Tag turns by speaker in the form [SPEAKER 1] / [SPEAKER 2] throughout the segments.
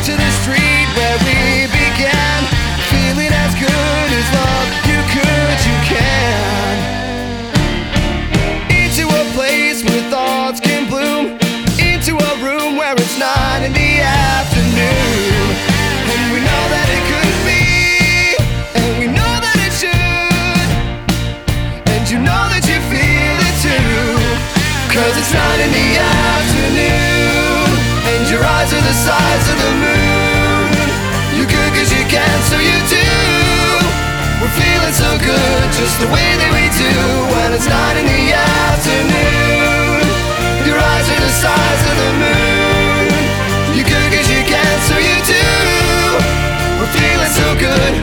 [SPEAKER 1] to the street where we began, feeling as good as love you could, you can. Into a place where thoughts can bloom, into a room where it's 9 in the afternoon. And we know that it could be, and we know that it should, and you know that you feel it too. 'Cause it's 9 in the afternoon, and your eyes are the size of the moon. You could 'cause you can, so you do. We're feeling so good, just the way that we do. When it's 9 in the afternoon, your eyes are the size of the moon. You could 'cause you can, so you do. We're feeling so good.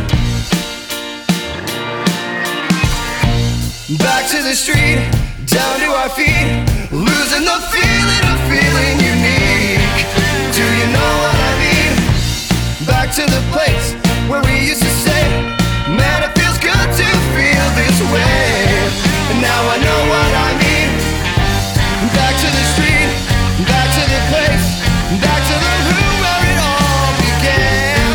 [SPEAKER 1] Back to the street, down to our feet, losing the feeling of feeling unique. Do you know what I mean? Back to the place where we used to say, man, it feels good to feel this way. And now I know what I mean. Back to the street, back to the place, back to the room where it all began.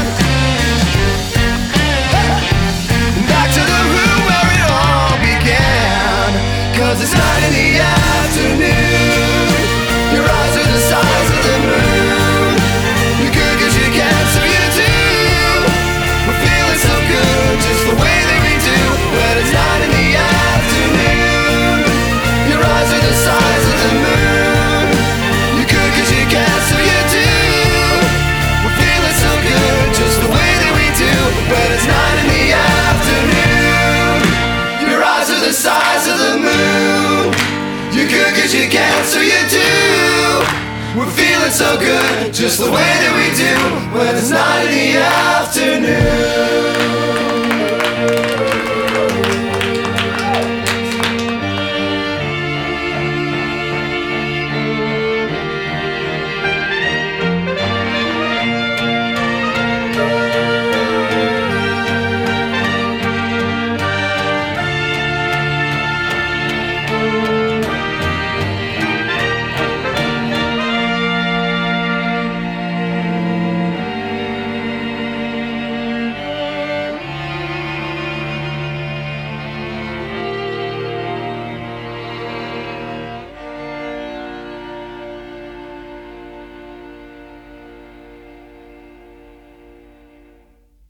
[SPEAKER 1] Back to the room where it all began. 'Cause it's 9 in the afternoon, your eyes are the size of the moon. You could 'cause you can, so you do. We're feeling so good, just the way that we do. When it's 9 in the afternoon, your eyes are the size of the moon. You could 'cause you can, so you do. We're feeling so good, just the way that we do. When it's 9 in the afternoon, your eyes are the size of the moon. You could 'cause you can, so you do. We're feeling so good, just the way that we do. When it's 9 in the afternoon.